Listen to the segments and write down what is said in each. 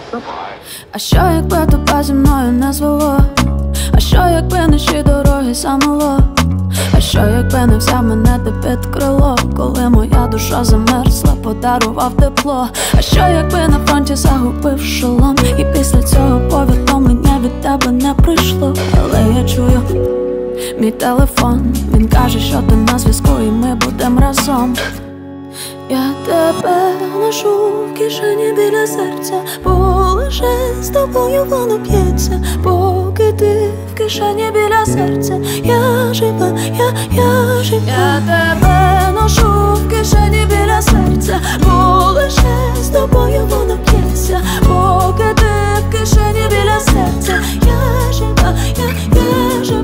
А що якби тебе зі мною не звело? А що якби наші дороги замело? А що якби не взяв мене ти під крило? Коли моя душа замерзла, подарував тепло. А що якби на фронті загубив шолом? І після цього повідомлення від тебе не прийшло. Але я чую мій телефон, він каже, що ти на зв'язку і ми будем разом. Я тебе ношу в кишені біля серця, бо лише з тобою воно б'ється. Поки ти в кишені біля серця, я жива, я жива. Я тебе ношу в кишені біля серця, бо лише з тобою воно б'ється. Поки ти в кишені біля серця, я жива, я жива.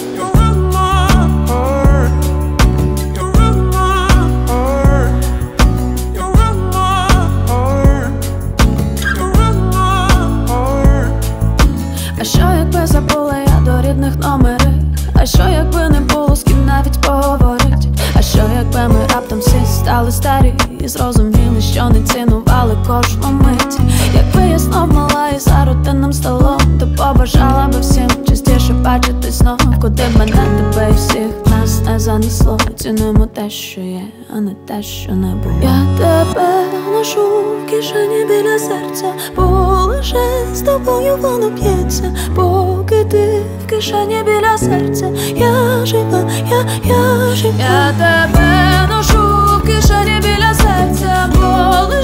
А що якби забула я до рідних номери? А що якби не було з ким навіть поговорить? А що якби ми раптом всі стали старі і зрозуміли, що не цінували кожну мить? Якби я знов мала і за рутинним столом, то побажала би всім частіше бачитись знов. Куди б мене, тебе і всіх нас не занесло. Цінуємо те, що є, а не те, що не було. Я тебе ношу в кишені біля серця, бо лише з тобою воно б'ється. Поки ти в кишені біля серця, я жива, я жива. Я тебе ношу в кишені біля серця, бо